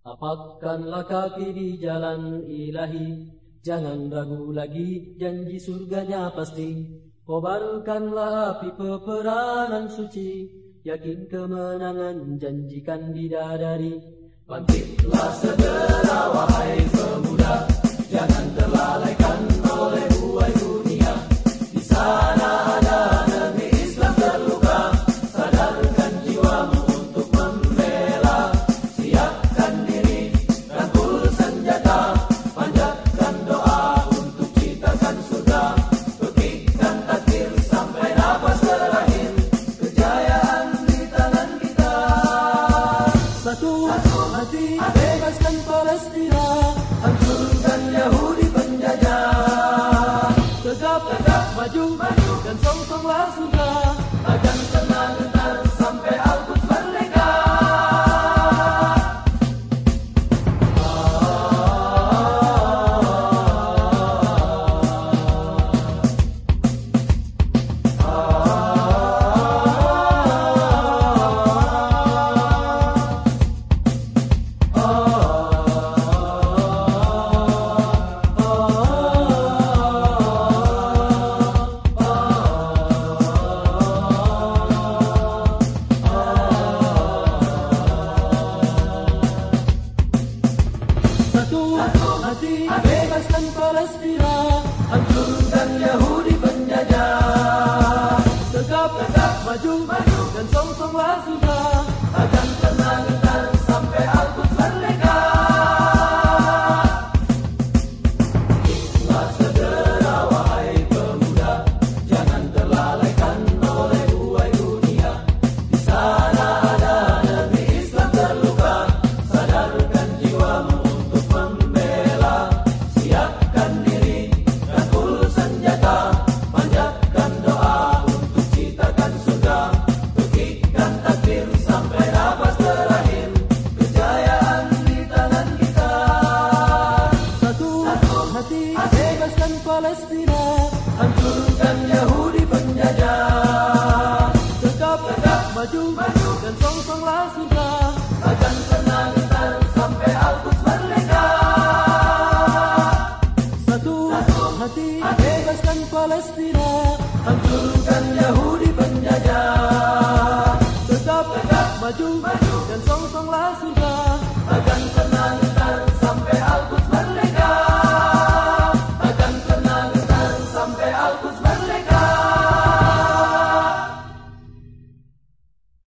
Hapakkanlah kaki di jalan ilahi, jangan ragu lagi, janji surganya pasti. Kobarkanlah api peperangan suci, yakin kemenangan janjikan bidadari. Bangkitlah segera wahai pemuda, jangan terlalaikan oleh buai dunia. Di sana ada negeri Islam terluka, sadarkan jiwamu untuk membela. Siapkan diri, rangkul senjata, panjatkan doa untuk ciptakan surga. Pekikkan takdir sampai nafas terakhir, kejayaan di tangan kita. Satu hati, bebaskan Palestina, hancurkan Yahudi penjajah. Tegap maju, dan song-songlah surga, akan tenang sampai Al-Quds merdeka. Hati, bebaskan Palestina, hancurkan Yahudi penjajah. Tegap maju, dan song-songlah surga, akan tenang sampai Al-Quds merdeka. Bangkitlah segera wahai pemuda, jangan terlalaikan oleh buai dunia. Di sana ada negeri Islam terluka, sadarkan jiwamu untuk membela. Siapkan diri, rangkul senjata, panjatkan doa untuk ciptakan surga. Pekikkan takdir sampai nafas terakhir, kejayaan di tangan kita. Satu hati, bebaskan Palestina, hancurkan Yahudi penjajah. Tegap maju, dan song-songlah surga, akan tenang sampai Al-Quds merdeka. Satu hati, bebaskan Palestina, hancurkan Yahudi penjajah. Tegap maju, dan song-songlah surga, akan tenang sampai Al-Quds merdeka.